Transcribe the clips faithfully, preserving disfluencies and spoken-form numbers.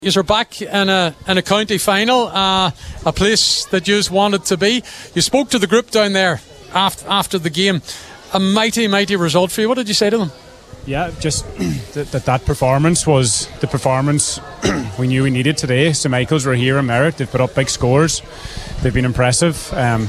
You're back in a in a county final, uh, a place that you wanted to be. You spoke to the group down there after after the game. A mighty, mighty result for you. What did you say to them? Yeah, just that that, that performance was the performance we knew we needed today. Saint Michael's were here in merit. They've put up big scores. They've been impressive. Um,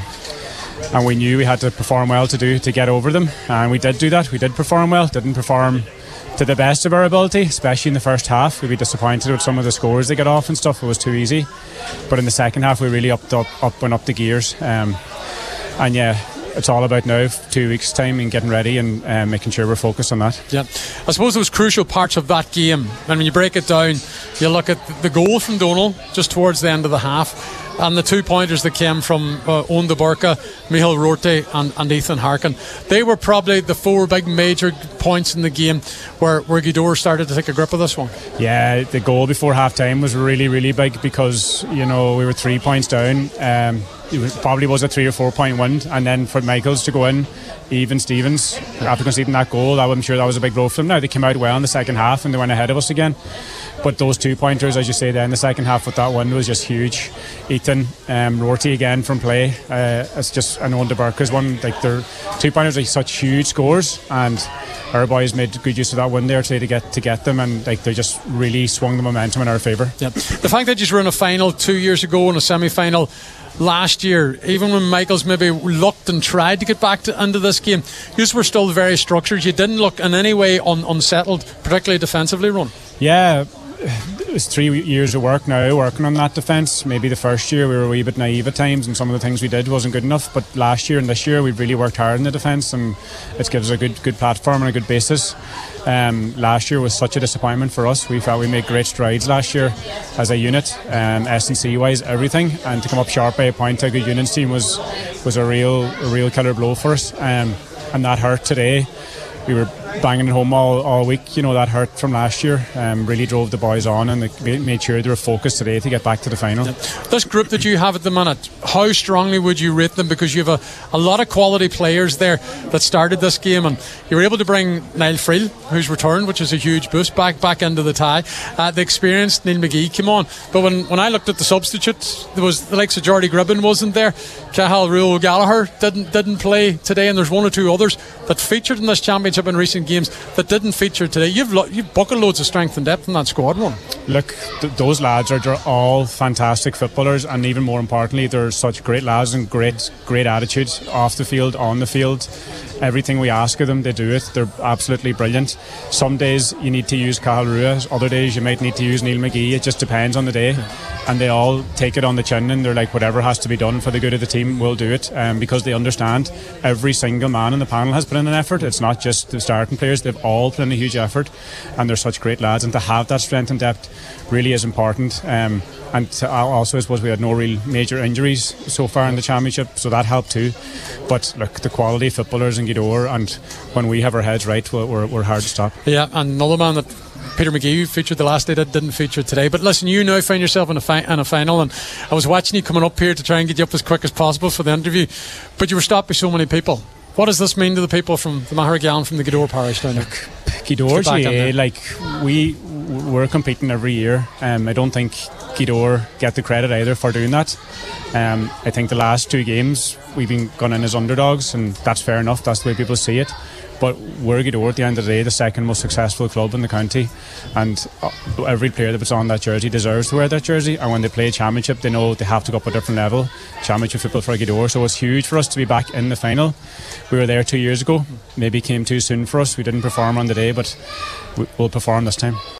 and we knew we had to perform well to do to get over them. And we did do that. We did perform well. Didn't perform to the best of our ability, especially in the first half. We'd be disappointed with some of the scores they got off and stuff. It was too easy. But in the second half, we really upped up, up went up the gears. Um, and yeah, it's all about now, two weeks' time, and getting ready and uh, making sure we're focused on that. Yeah, I suppose those crucial parts of that game, and when you break it down, you look at the goal from Donal just towards the end of the half, and the two pointers that came from uh, Owen de Burka, Michael Rorty and, and Ethan Harkin. They were probably the four big major points in the game where, where Gweedore started to take a grip of this one. Yeah, the goal before half time was really, really big because, you know, we were three points down. Um, it was, probably was a three or four point win, and then for Michaels to go in, even Stevens, after conceding that goal, I'm sure that was a big blow for them. Now they came out well in the second half and they went ahead of us again. But those two pointers, as you say, there in the second half with that one was just huge. Ethan, um, Rorty again from play. Uh, it's just an Owen de Burka's one. Like their two pointers are such huge scores, and our boys made good use of that one there today to get to get them, and like they just really swung the momentum in our favour. Yeah. The fact that you were in a final two years ago and a semi-final last year, even when Michaels maybe looked and tried to get back to, into this game, you were still very structured. You didn't look in any way un, unsettled, particularly defensively, Ron. Yeah, it was three years of work now working on that defence. Maybe the first year we were a wee bit naive at times and some of the things we did wasn't good enough, but last year and this year we've really worked hard in the defence, and it gives us a good good platform and a good basis. Um, last year was such a disappointment for us. We felt we made great strides last year as a unit, um, S and C wise, everything, and to come up short by a point to a good Union's team was was a real a real killer blow for us, um, and that hurt today. We were banging it home all, all week, you know, that hurt from last year. Um, really drove the boys on, and they made sure they were focused today to get back to the final. Yeah. This group that you have at the minute, how strongly would you rate them? Because you have a, a lot of quality players there that started this game, and you were able to bring Niall Friel, who's returned, which is a huge boost, back back into the tie. Uh, the experienced Neil McGee came on, but when, when I looked at the substitutes, there was the likes of Jordy Gribben wasn't there. Cathal Rule Gallagher didn't didn't play today, and there's one or two others that featured in this championship in recent games that didn't feature today. You've lo- you've bucket loads of strength and depth in that squad, one. Look, th- those lads are they're all fantastic footballers, and even more importantly, they're such great lads and great great attitudes off the field, on the field. Everything we ask of them, they do it. They're absolutely brilliant. Some days you need to use Cathal Rua, other days you might need to use Neil McGee. It just depends on the day. And they all take it on the chin, and they're like, whatever has to be done for the good of the team, we'll do it, um, because they understand every single man in the panel has put in an effort. It's not just the starting players, they've all put in a huge effort, and they're such great lads, and to have that strength and depth really is important. Um, and to, also I suppose we had no real major injuries so far in the championship, so that helped too. But look, the quality of footballers in Gweedore, and when we have our heads right, we're, we're hard to stop. Yeah, and another man that Peter McGee featured the last day that didn't feature today. But listen, you now find yourself in a, fi- in a final, and I was watching you coming up here to try and get you up as quick as possible for the interview, but you were stopped by so many people. What does this mean to the people from the Maharagallen, from the Gweedore parish down there? Gweedore's, yeah, like we we're competing every year. Um, I don't think Gweedore get the credit either for doing that. Um, I think the last two games we've been gone in as underdogs, and that's fair enough. That's the way people see it. But we're Gweedore at the end of the day, the second most successful club in the county, and every player that puts on that jersey deserves to wear that jersey, and when they play a championship they know they have to go up a different level. Championship football for Gweedore, so it's huge for us to be back in the final. We were there two years ago, maybe came too soon for us, we didn't perform on the day, but we'll perform this time.